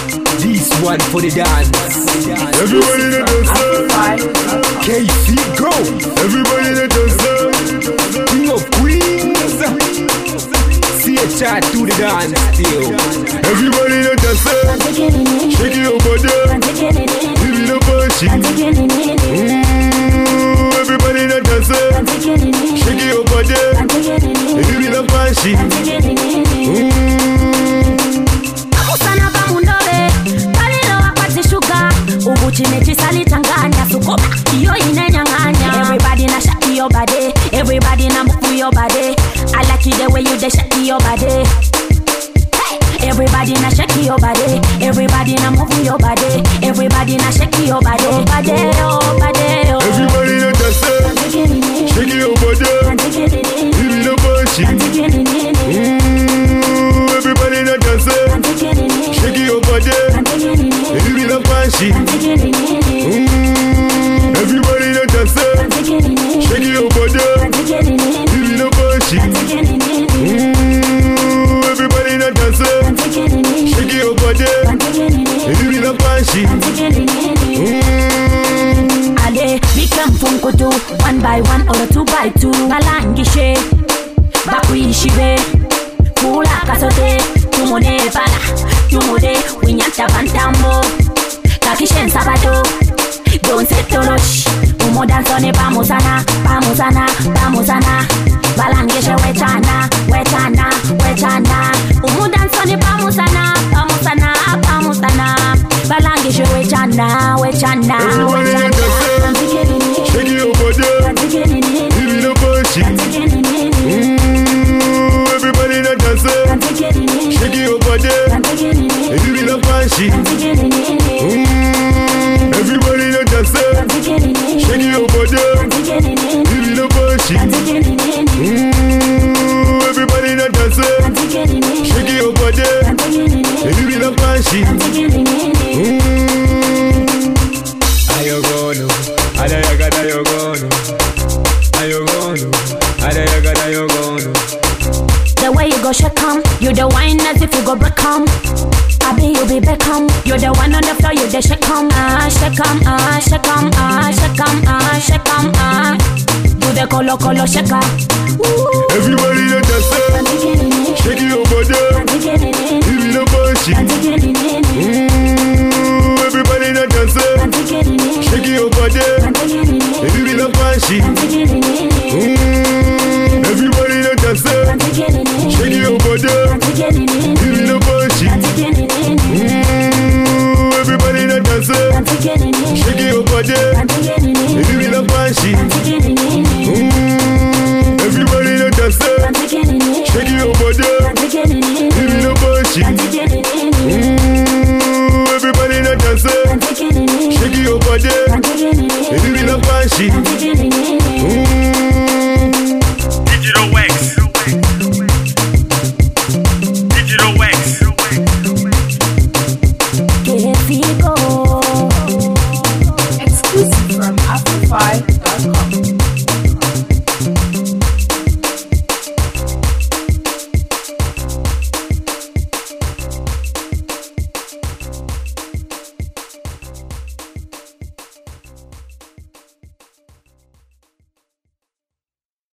This one for the dance. Everybody in the dance. KC go. Everybody in the dance. King of Queens. CHR to the dance still. Everybody in the dance. Shake your body. Give me the push. Everybody in the dance. Shake your body. Give me the push. Everybody na shake your body. Everybody na move your body. I like it the way you dey shake your body. Everybody na shake your body. Everybody na move your body. Everybody na shake your body. Oh body, oh body, oh. Everybody na dance. Shake your body. Give me the push. Everybody na dance. Shake your body. Give me the push. Everybody na dance. Shake your body. Give me the push. Everybody na dance. Shake your body. Give me the push. Ale, become funkutu, 1 by 1 or 2 by 2. Galangishe, bakuishibe, kula kasote, tumone pala, tumode, winyanta bantambo, kakishen sabato, don't set tolosh, umo dansone pamusana, pamusana, pamusana, balangishe wechana, wechana, wechana, umo dansone pamusana, pamusana, pamusana, balangishe wechana, wechana, wechana. Shake your body. Give me the push. Everybody na dance. Shake your body. Give me the push. Everybody na dance. Shake your body. Give me the push. Everybody na dance. Shake your body. Give me the push. Ayogono, adayagada yogono, ayogono, adayagada yogono. The way you go shake 'em, you the wine as if you go break 'em. I be you be Beckham, you the one on the floor, you the shake 'em, shake 'em, shake 'em, shake 'em, shake 'em, you the colo shaker. Everybody na dance, shake your body, give me the push. Everybody na dance, shake your body, give me the push. Everybody na dance, shake your body, give me the push. Everybody na dance, shake your body, give me the push. Everybody na dance, shake your body, give me the push. Everybody na dance, shake your body, give me the push.